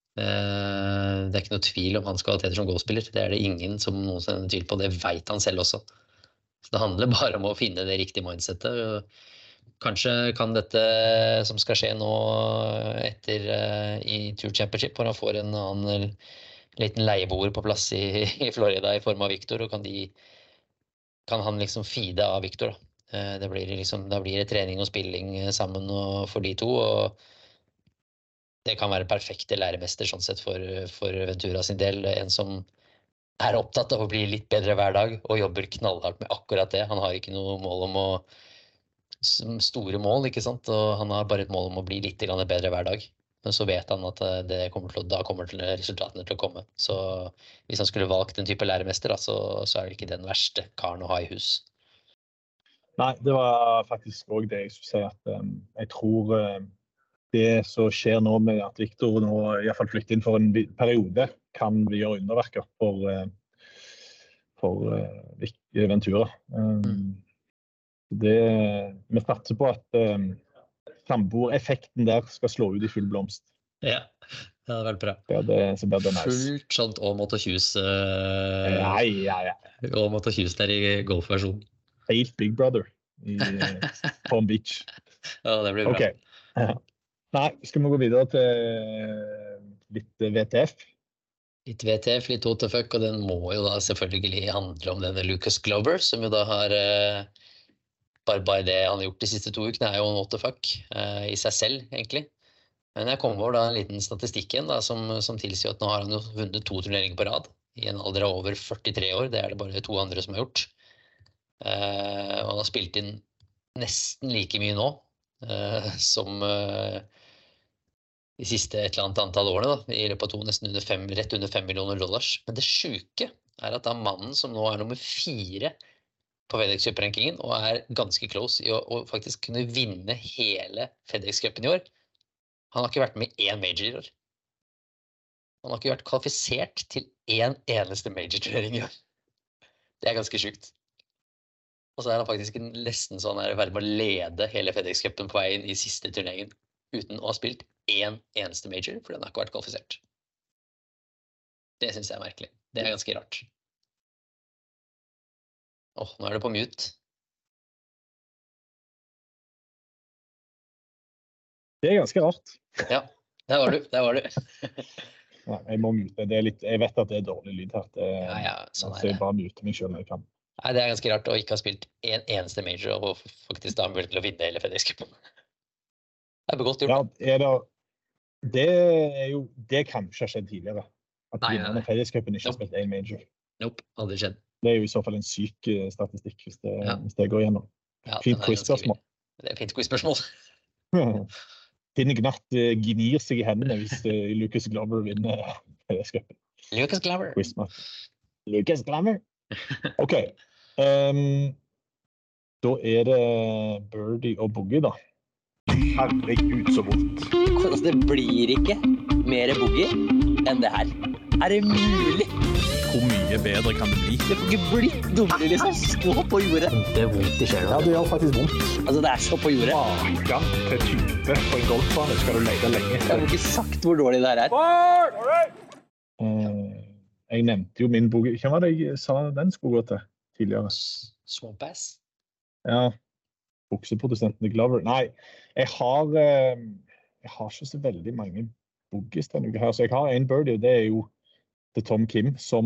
Speaker 7: Uh, det er ikke noe tvil om hans kvaliteter som golfspiller. Det er det ingen som noensinne tvil på. Det vet han selv også. Så det handler bare om å finne det riktige mindsetet. Kanskje kan dette som skal skje nå etter uh, i Tour Championship, hvor han får en annen liten leieboer på plass i, i Florida i form av Victor, og kan, de, kan han liksom feede av Victor da. Det blir liksom, da blir det trening og spilling sammen og for de to, og det kan være perfekte læremester sånn sett for, for Ventura sin del, en som er opptatt av å bli litt bedre hver dag og jobber knallhardt med akkurat det. Han har ikke noe mål om å store mål, ikke sant? Og han har bare et mål om å bli litt bedre hver dag. Men så vet han at det kommer til å, da kommer til resultatene til å komme. Så hvis han skulle valgt en type læremester, da, så, så er det ikke den verste karen å ha i hus.
Speaker 6: Nei, det var faktisk også det jeg skulle si, at um, jeg tror uh, det som skjer nå med at Victor nå i hvert fall flytter inn for en periode, kan vi gjøre underverker for, uh, for uh, Ventura. Um, det, vi satser på at um, samboereffekten der skal slå ut i full blomst.
Speaker 7: Ja, det hadde vært bra.
Speaker 6: Det, det, så blir det nice.
Speaker 7: Fullt sånt Åmot og Kjus uh,
Speaker 6: ja, ja, ja.
Speaker 7: Åmot og Kjus der i golfversjonen.
Speaker 6: Helt Big Brother i Palm Beach.
Speaker 7: Ja, det blir bra.
Speaker 6: Okay. Nei, skal vi gå videre til litt V T F?
Speaker 7: Litt V T F, litt what the fuck, og den må jo da selvfølgelig handle om denne Lucas Glover, som jo da har uh, bare, bare det han har gjort de siste to ukene er jo en what the fuck uh, i seg selv, egentlig. Men jeg kom over da en liten statistikk igjen da, som, som tilsier at nå har han jo vunnet to turneringer på rad i en alder av over førtitre år, det er det bare to andre som har gjort. Uh, og han har spilt inn nesten like mye nå uh, som uh, de siste et eller annet antall årene da, i løpet av to, nesten under fem, rett under fem millioner dollars. Men det syke er at da mannen som nå er nummer fire på FedEx Cup-rankingen, og er ganske close i å, å faktisk kunne vinne hele FedEx Cupen i år, han har ikke vært med i én major i år. Han har ikke vært kvalifisert til en eneste major-turnering i år. Det er ganske sykt. Og så er han faktisk nesten sånn her i ferd med å lede hele FedEx Cupen på vei inn i siste turneringen, uten å ha spilt en eneste major, for den har ikke vært kvalifisert. Det synes jeg er merkelig. Det er ganske rart. Åh, nå er det på mute.
Speaker 6: Det er ganske rart.
Speaker 7: Ja, der var du, der var du.
Speaker 6: Nei, jeg må mute. Det er litt, jeg vet at det er dårlig lyd her. Det,
Speaker 7: ja, ja, sånn
Speaker 6: så jeg bare mute meg selv når jeg kan.
Speaker 7: Nei, det er ganske rart å ikke ha spilt en eneste major, og faktisk da mulighet til å vinne hele FedEx Cupen. Det er begått gjort.
Speaker 6: Ja, er det, det er jo, det kan ikke ha skjedd tidligere. At vinnerne av FedEx Cupen ikke har spilt en major.
Speaker 7: Nope, aldri skjedd.
Speaker 6: Det er jo i så fall en syk statistikk, hvis det,
Speaker 7: ja.
Speaker 6: hvis det går gjennom.
Speaker 7: Ja,
Speaker 6: fint quiz-spørsmål.
Speaker 7: Det er fint quiz-spørsmål.
Speaker 6: Finn Gnatt uh, gnir seg i hendene hvis uh, Lucas Glover vinner FedEx Cupen.
Speaker 7: Lucas Glover.
Speaker 6: Lucas Glover. Ok. Um, da er det Birdie og Boogie, da. Herregud, så vondt.
Speaker 8: Altså, det blir ikke mer boogie enn det her. Er det mulig?
Speaker 6: Hvor mye bedre kan det bli?
Speaker 8: Det får ikke blitt dummere, liksom. Stå på jordet.
Speaker 7: Det er vondt i skjelen.
Speaker 6: Ja, det gjør faktisk vondt.
Speaker 8: Altså, det er så på jordet.
Speaker 6: Makan til type på en golfbane skal du lete lenge.
Speaker 8: Jeg har ikke sagt hvor dårlig det her er.
Speaker 6: Uh, jeg nevnte jo min boogie. Hvem var det jeg sa den skulle gå til tidligere?
Speaker 7: Swamp Ass?
Speaker 6: Ja. Bukseprodusenten Glover. Nei, jeg har, eh, jeg har ikke så veldig mange boogies denne uka her. Så jeg har en birdie, og det er jo til Tom Kim, som,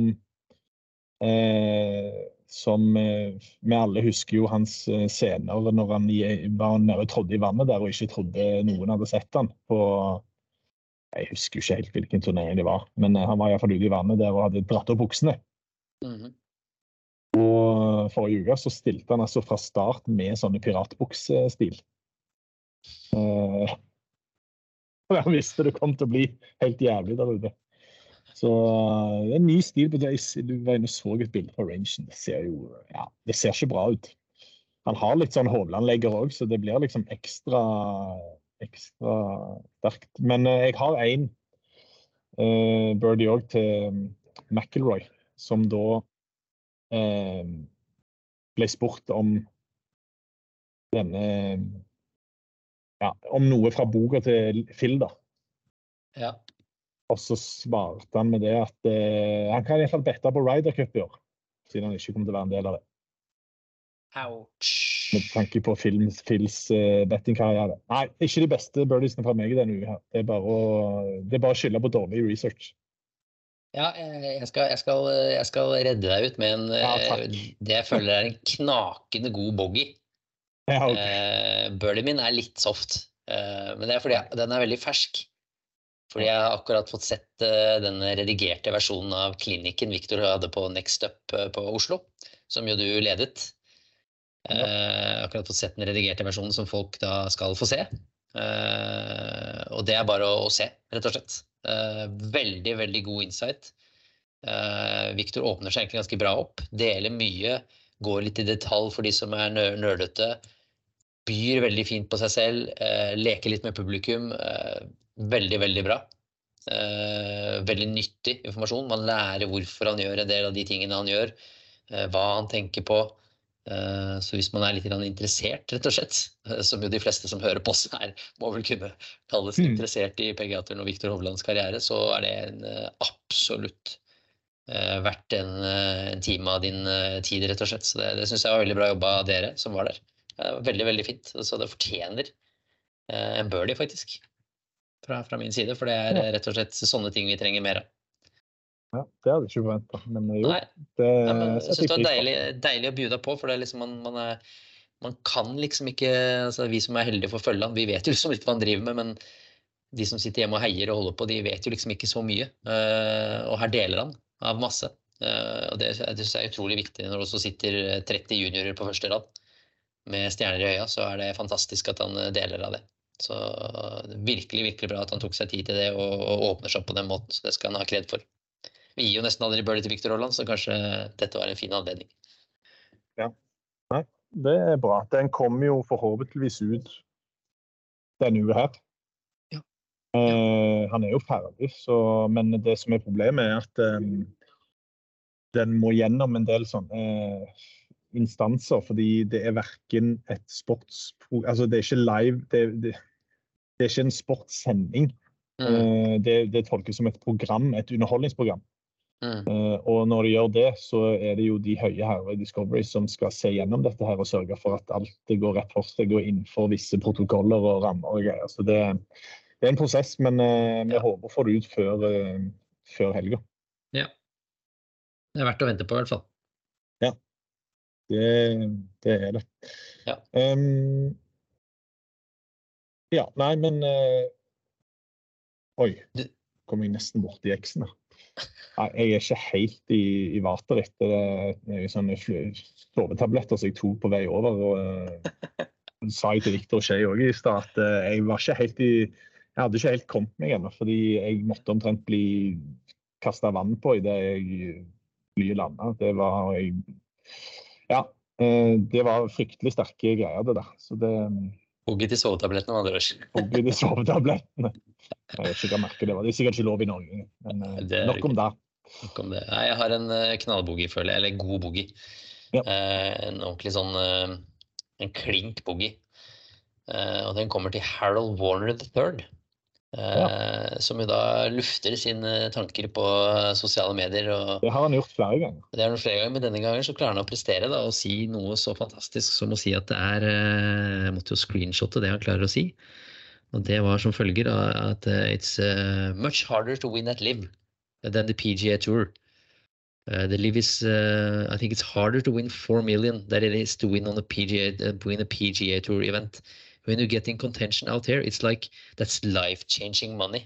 Speaker 6: eh, som eh, vi alle husker jo hans eh, scener når han var nede og trodde i vannet der, og ikke trodde noen hadde sett han på, jeg husker jo ikke helt hvilken turnering det var, men eh, han var i hvert fall ute i vannet der og hadde dratt opp buksene. Mhm. Og forrige uke så stilte han altså fra start med sånne piratbuksstil. Uh, jeg visste det kom til å bli helt jævlig der ute. Så uh, det er en ny stil på det. Du var inne og så et bilde fra rangen. Det ser jo, ja, det ser ikke bra ut. Han har litt sånn hovlandlegger også, så det blir liksom ekstra, ekstra sterkt. Men uh, jeg har en uh, birdie også til McIlroy, som da Eh, ble spurt om denne ja, om noe fra boka til Phil da.
Speaker 7: Ja.
Speaker 6: Og så svarte han med det at eh, han kan i hvert fall bette på Ryder Cup i år, siden han ikke kommer til å være en del av det.
Speaker 7: Ouch.
Speaker 6: Med tanke på Phils, Phils uh, bettingkarriere. Nei, ikke de beste birdiesene fra meg denne uka her. Det er bare å, det er bare å skylde på dårlig research.
Speaker 7: Ja, jeg skal, jeg, skal, jeg skal redde deg ut med en, ja, det jeg føler er en knakende god bogey.
Speaker 6: Ja, okay.
Speaker 7: uh, Birdie min er litt soft, uh, men det er fordi jeg, den er veldig fersk. Fordi jeg har akkurat fått sett uh, den redigerte versjonen av klinikken Victor hadde på Next Up uh, på Oslo, som jo du ledet. Uh, ja. Akkurat fått sett den redigerte versjonen som folk da skal få se. Uh, og det er bare å, å se, rett og slett. Uh, veldig, veldig god insight. Uh, Victor åpner seg egentlig ganske bra opp, deler mye, går litt i detalj for de som er nerdete, byr veldig fint på seg selv, uh, leker litt med publikum, uh, veldig, veldig bra. Uh, veldig nyttig informasjon. Man lærer hvorfor han gjør en del av de tingene han gjør, uh, hva han tenker på, Uh, så hvis man er litt interessert, rett og slett, uh, som jo de fleste som hører på oss her, må vel kunne kalles mm. interessert i P G A-turen og Viktor Hovlands karriere, så er det en uh, absolutt uh, verdt en, uh, en time av din uh, tid, rett og slett. Så det, det synes jeg var veldig bra jobbet av dere som var der. Uh, veldig, veldig fint. Så det fortjener uh, en birdie, faktisk, fra, fra min side, for det er uh, rett og slett sånne ting vi trenger mer av.
Speaker 6: Ja, det hadde jeg ikke forventet, men jo,
Speaker 7: Nei.
Speaker 6: det
Speaker 7: Nei, men jeg synes det var deilig, deilig å bjuda på, for det er liksom, man, man, er, man kan liksom ikke, altså vi som er heldige for følge han, vi vet jo liksom ikke hva han driver med, men de som sitter hjemme og heier og holder på, de vet jo liksom ikke så mye, uh, og her deler han av masse, uh, og det, det synes jeg er utrolig viktig når det også sitter tretti juniorer på første rad med stjerner i øya, så er det fantastisk at han deler av det. Så det er virkelig, virkelig bra at han tok seg tid til det og, og åpner seg opp på den måten, så det skal han ha kred for. Vi gir jo nesten aldri birdie til Viktor Hovland, så kanskje dette var en fin anledning.
Speaker 6: Ja, nei, det er bra. Den kommer jo forhåpentligvis ut denne uka her.
Speaker 7: Ja.
Speaker 6: Eh, han er jo ferdig, så, men det som er problemet er at eh, den må gjennom en del sånne eh, instanser, fordi det er hverken et sports... Altså, det er ikke live, det, det, det er ikke en sportssending. Mm. Eh, det, det tolkes som et program, et underholdningsprogram. Mm. Uh, og når de gjør det, så er det jo de høye herrer i Discovery som skal se gjennom dette her og sørge for at alt det går rett for seg og innenfor visse protokoller og rammer og greier. Så det, det er en prosess, men uh, vi ja. håper å få det ut før, uh, før helga.
Speaker 7: Ja. Det er verdt å vente på i hvert fall.
Speaker 6: Ja, det, det er det.
Speaker 7: Ja.
Speaker 6: Um, ja, nei, men uh, oi, kom jeg nesten bort i eksen her. Nei, jeg er ikke helt i, i vater etter det er sånne sovetabletter som jeg tok på vei over og uh, sa jeg til Viktor Skje også i stad at uh, jeg var ikke helt i jeg hadde ikke helt kommet meg ennå fordi jeg måtte omtrent bli kastet vann på i det jeg flyet landet. Det var jeg, ja, uh, det var fryktelig sterke greier det der. Så det
Speaker 7: Hugget i sovetablettene, hva det var.
Speaker 6: Hugget i sovetablettene. Jeg vet ikke hva merket det var. Det er sikkert ikke lov i Norge. Men det nok om det.
Speaker 7: Nok om det. Nei, jeg har en knallboogie, føler jeg. Eller god boogie. Ja. Eh, en ordentlig sånn... Eh, en klink boogie. Eh, og den kommer til Harold Warner the third. Eh, ja. Som jo da lufter sine tanker på sosiale medier. Og
Speaker 6: det har han gjort flere ganger.
Speaker 7: Det har han gjort flere ganger, men denne gangen så klarer han å prestere da, og si noe så fantastisk som å si at det er... Jeg måtte jo screenshotte det han klarer å si. Og det var som følger at uh, it's uh, much harder to win at Live than the P G A Tour. Uh, the Live is, uh, I think it's harder to win four million than it is to win on a P G A, uh, win a P G A Tour event. When you get in contention out here, it's like, that's life-changing money.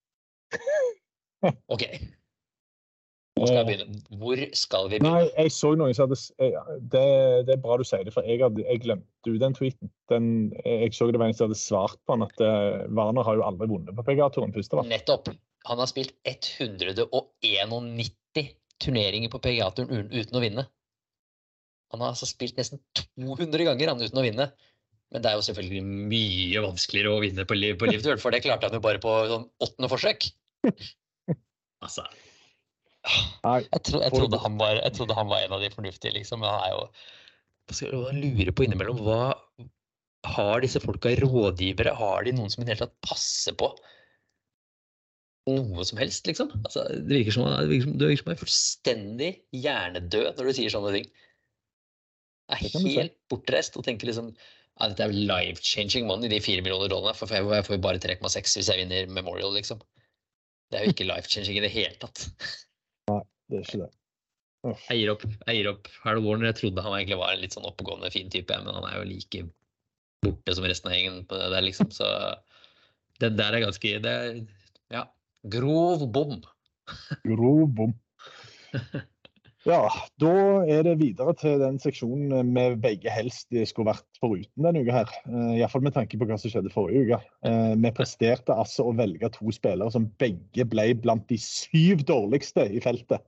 Speaker 7: Ok. Hvor skal jeg begynne? Hvor skal vi begynne?
Speaker 6: Nei, jeg så noen som hadde... Det, det er bra du sier det, for jeg, hadde, jeg glemte jo den tweeten. Den, jeg så det var en som hadde svart på den, at uh, Warner har jo aldri vunnet på P G A-turen første var.
Speaker 7: Nettopp. Han har spilt ett hundre og nittien turneringer på P G A-turen uten å vinne. Han har altså spilt nesten to hundre ganger han uten å vinne. Men det er jo selvfølgelig mye vanskeligere å vinne på Liv, på Liv-turen, for det klarte han jo bare på sånn åttende forsøk. Altså... Jeg, tro, jeg, trodde han var, jeg trodde han var en av de fornuftige, liksom. Men han er jo... Jeg lurer på innimellom, hva har disse folka rådgivere? Har de noen som i det hele tatt passer på noe som helst, liksom? Altså, det virker som det virker som, det virker som er fullstendig hjernedød når du sier sånne ting. Jeg er helt bortreist og tenker liksom ja, dette er life-changing money, de fire millioner dollarene, for jeg får jo bare tre komma seks hvis jeg vinner Memorial, liksom. Det er jo ikke life-changing i det hele tatt.
Speaker 6: Nei, det er ikke det. Oh.
Speaker 7: Eier opp, eier opp. Harold Warner, jeg trodde han egentlig var en litt sånn oppegående, fin type, men han er jo like borte som resten av gjengen på det der, liksom. Så den der er ganske, det er, ja, grov bom.
Speaker 6: Grov bom. Ja, da er det videre til den seksjonen med begge helst de skulle vært foruten denne uka her. I hvert fall med tanke på hva som skjedde forrige uke. Vi presterte altså å velge to spillere som begge ble blant de syv dårligste i feltet.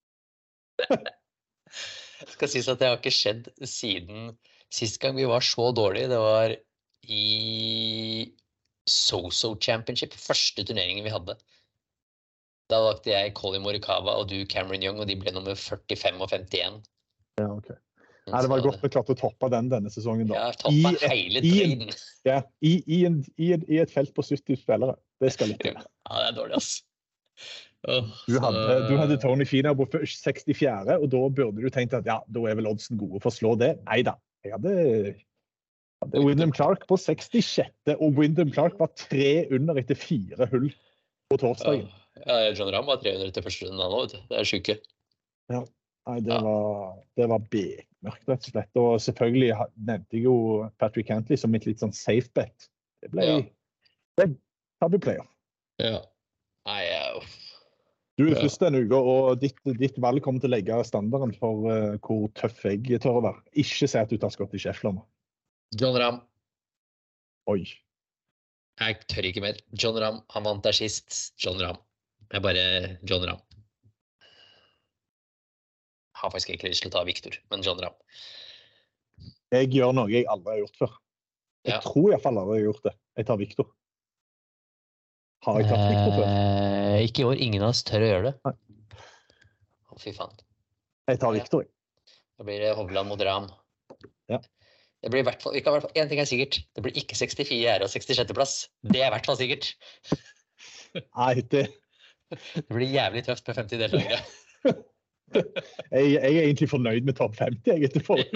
Speaker 7: Det skal sies at det har ikke skjedd siden sist gang vi var så dårlige. Det var i So-So Championship, første turneringen vi hadde. Da valgte jeg Colin Morikawa og du Cameron Young, og de ble nummer førtifem og femtien.
Speaker 6: Ja, ok. Nei, det var godt vi klarte å toppe den denne sesongen da.
Speaker 7: Ja, toppe hele triden.
Speaker 6: Ja, i, i, en, i, en, i et felt på sytti spillere. Det skal litt til.
Speaker 7: Ja, det er dårlig, ass. Oh,
Speaker 6: du, hadde, du hadde Tony Finau på sekstifjerde, og da burde du tenkt at ja, da er vel oddsen gode for å slå det. Neida, jeg hadde, hadde Wyndham Clark på sekstisjette, og Wyndham Clark var tre under etter fire hull på torsdagen.
Speaker 7: Ja, John Rahm var tre under til første runden nå, vet du. Det er syke.
Speaker 6: Ja, nei, det var, det var bekmørkt, rett og slett. Og selvfølgelig nevnte jeg jo Patrick Cantley som et litt sånn safe bet. Det ble, ja. det hadde player.
Speaker 7: Ja. Nei, ja.
Speaker 6: Du er først denne uka, og ditt, ditt valg kommer til å legge standarden for uh, hvor tøff jeg tør å være. Ikke si at du tar skott i Scheffler nå.
Speaker 7: John Rahm.
Speaker 6: Oi.
Speaker 7: Jeg tør ikke mer. John Rahm, han vant der sist. John Rahm. Jeg bare John Rahm. Jeg har faktisk ikke lyst til å ta Victor, men John Rahm.
Speaker 6: Jeg gjør noe jeg aldri har gjort før. Jeg ja. tror i hvert fall aldri jeg har gjort det. Jeg tar Victor. Har jeg tatt Victor før?
Speaker 7: Eh, ikke i år. Ingen av oss tør å gjøre det. Nei. Å, fy faen.
Speaker 6: Jeg tar Victor.
Speaker 7: Da blir det Hovland mot Rahm.
Speaker 6: Ja.
Speaker 7: Det blir i hvert fall, i hvert fall, en ting er sikkert. Det blir ikke sekstifire og sekstisjette plass. Det er i hvert fall sikkert.
Speaker 6: Nei, det...
Speaker 7: Det blir jævlig tøft med femti deltakere.
Speaker 6: jeg, jeg er egentlig fornøyd med topp femti, jeg etter forrige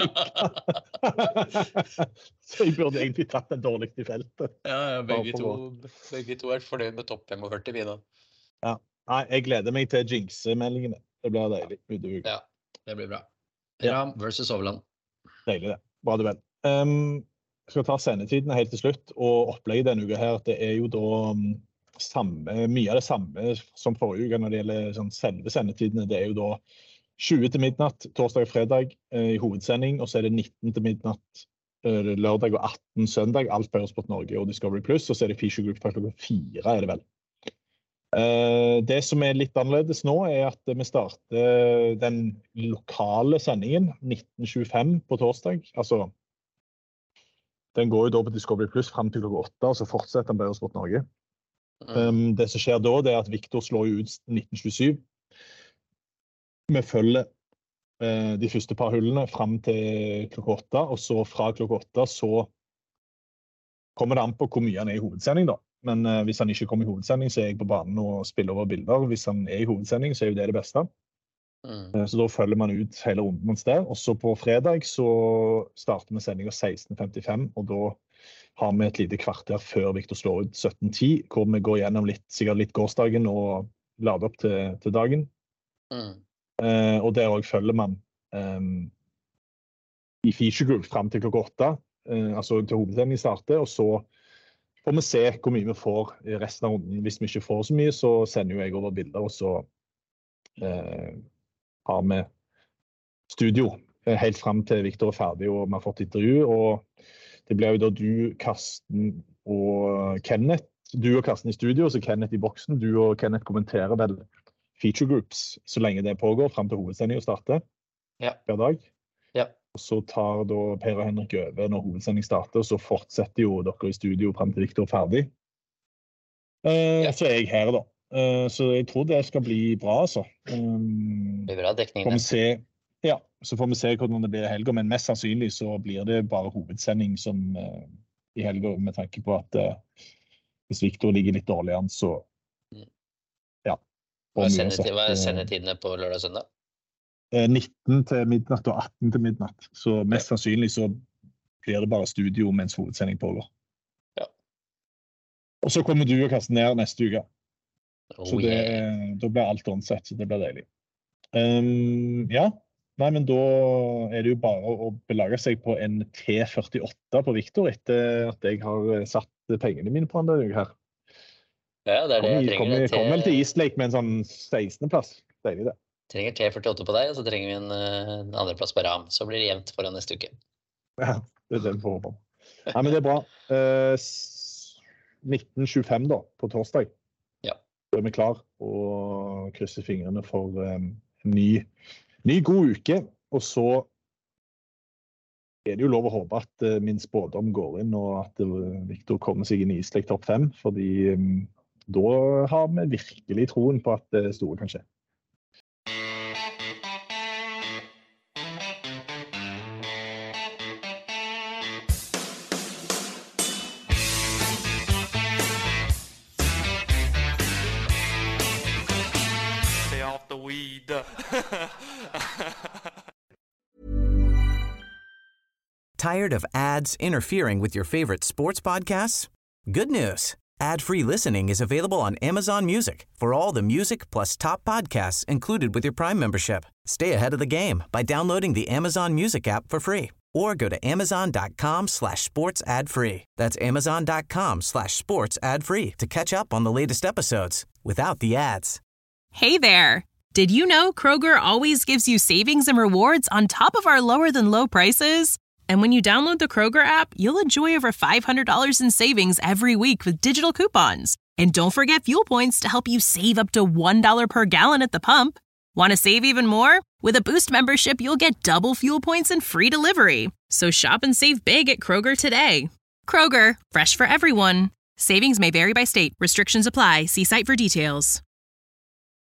Speaker 6: Så jeg burde egentlig tatt den dårligste i feltet.
Speaker 7: Ja, begge to, begge to er fornøyd med topp femogførti, vi da.
Speaker 6: Ja, nei, jeg gleder meg til jinx-meldingene. Det blir deilig.
Speaker 7: Ja, det blir bra. Rahm versus Hovland.
Speaker 6: Deilig det. Bra du vel. Um, jeg skal ta sendetidene helt til slutt, og opplegget denne uka her, det er jo da... Um, Samme, mye av det samme som forrige uke når det gjelder sånn selve sendetidene. Det er jo da tjue til midnatt, torsdag og fredag eh, i hovedsending, og så er det nitten til midnatt eh, lørdag og atten søndag, alt på Eurosport Norge og Discovery Plus, og så er det Feature Group fra klokka fire, er det vel. Eh, det som er litt annerledes nå er at vi starter den lokale sendingen nitten tjuefem på torsdag, altså den går jo da på Discovery Plus frem til klokka åtte, og så fortsetter den på Eurosport Norge. Um, det som skjer da, det er at Victor slår ut nitten tjuesju. Vi følger uh, de første par hullene frem til klokka åtte, og så fra klokka åtte så kommer det an på hvor mye han er i hovedsending da. Men uh, hvis han ikke kommer i hovedsending, så er jeg på banen og spiller over bilder. Hvis han er i hovedsending, så er jo det det beste. Mm. Uh, så da følger man ut hele runden hans der. Og så på fredag så starter vi sendingen seksten femtifem, og da har vi et lite kvarter før Victor slår ut sytten ti, hvor vi går gjennom litt, sikkert litt gårsdagen og lader opp til, til dagen. Mm. Eh, og der også følger man eh, i feature group frem til klokka åtte, eh, altså til hovedsendingen starter, og så får vi se hvor mye vi får i resten av runden. Hvis vi ikke får så mye, så sender jo jeg over bilder, og så eh, har vi studio eh, helt frem til Victor er ferdig, og vi har fått intervju, og det blir jo da du, Karsten og Kenneth. Du og Karsten i studio, så Kenneth i boksen. Du og Kenneth kommenterer vel feature groups så lenge det pågår, frem til hovedsendingen starter.
Speaker 7: Ja.
Speaker 6: Hver dag.
Speaker 7: Ja.
Speaker 6: Og så tar da Per og Henrik over når hovedsendingen starter, og så fortsetter jo dere i studio frem til Victor er ferdig. Eh, ja. Så er jeg her da. Eh, så jeg tror det skal bli bra, altså. Um,
Speaker 7: det blir bra dekning.
Speaker 6: Får vi se... Ja, så får vi se hvordan det blir i helgen, men mest sannsynlig så blir det bare hovedsending som uh, i helgen, med tanke på at uh, hvis Victor ligger litt dårlig an, så ja.
Speaker 7: Hva er sendetid, sendetidene på lørdag og søndag?
Speaker 6: Uh, nitten til midnatt og atten til midnatt, så mest sannsynlig så blir det bare studio mens hovedsending pågår.
Speaker 7: Ja.
Speaker 6: Og så kommer du og Karsten ned neste uke.
Speaker 7: Oh,
Speaker 6: så det,
Speaker 7: yeah.
Speaker 6: da blir alt onsett, så det blir deilig. Um, ja. Nei, men da er det jo bare å belage seg på en T førtiåtte på Victor etter at jeg har satt pengene mine på han der her.
Speaker 7: Ja, det er det jeg trenger.
Speaker 6: Kommer kom, kom vel til East Lake med en sånn sekstende plass. Deilig det.
Speaker 7: Trenger T førtiåtte på deg, og så trenger vi en, en andre plass på Rahm. Så blir det jevnt foran neste uke.
Speaker 6: Ja, det er det vi får håpe om. Nei, men det er bra. Uh, nitten tjuefem da, på torsdag.
Speaker 7: Ja.
Speaker 6: Da er vi klar og krysser fingrene for um, en ny Ny god uke, og så er det jo lov å håpe at uh, min spådom går inn, og at uh, Victor kommer seg inn i East Lake topp fem, fordi um, da har vi virkelig troen på at det uh, store kan skje.
Speaker 9: Tired of ads interfering with your favorite sports podcasts? Good news. Ad-free listening is available on Amazon Music for all the music plus top podcasts included with your Prime membership. Stay ahead of the game by downloading the Amazon Music app for free or go to amazon.com slash sports ad free. That's amazon.com slash sports ad free to catch up on the latest episodes without the ads.
Speaker 10: Hey there. Did you know Kroger always gives you savings and rewards on top of our lower than low prices? And when you download the Kroger app, you'll enjoy over five hundred dollars in savings every week with digital coupons. And don't forget fuel points to help you save up to one dollar per gallon at the pump. Want to save even more? With a Boost membership, you'll get double fuel points and free delivery. So shop and save big at Kroger today. Kroger, fresh for everyone. Savings may vary by state. Restrictions apply. See site for details.